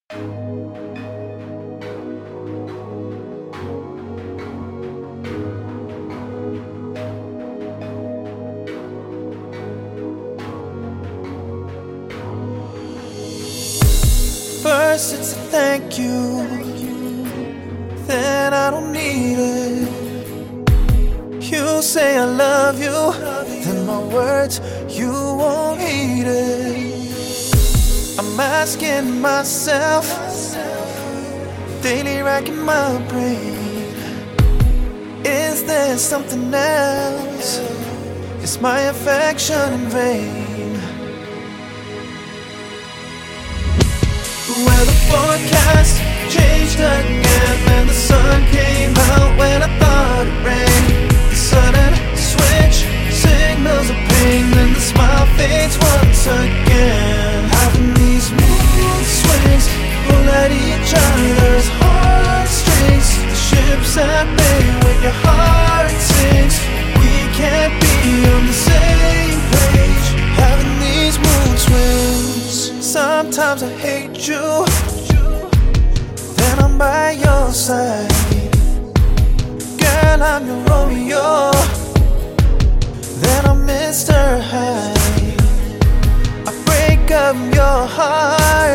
First it's a thank you, then I don't need it. You say I love you, then my words, you won't heed it. I'm asking myself, daily racking my brain, is there something else? Is my affection in vain? Well, the forecast changed again, and the sun came out when I thought it rained. The sudden switch signals a pain, and the smile fades once again. Having these mood swings pull at each other's heartstrings. The ship's at bay when your heart sinks. We can't be on the same page. Having these mood swings. Sometimes I hate you, then I'm by your side. Girl, I'm your Romeo, then I'm Mr. Hyde. I break up your heart,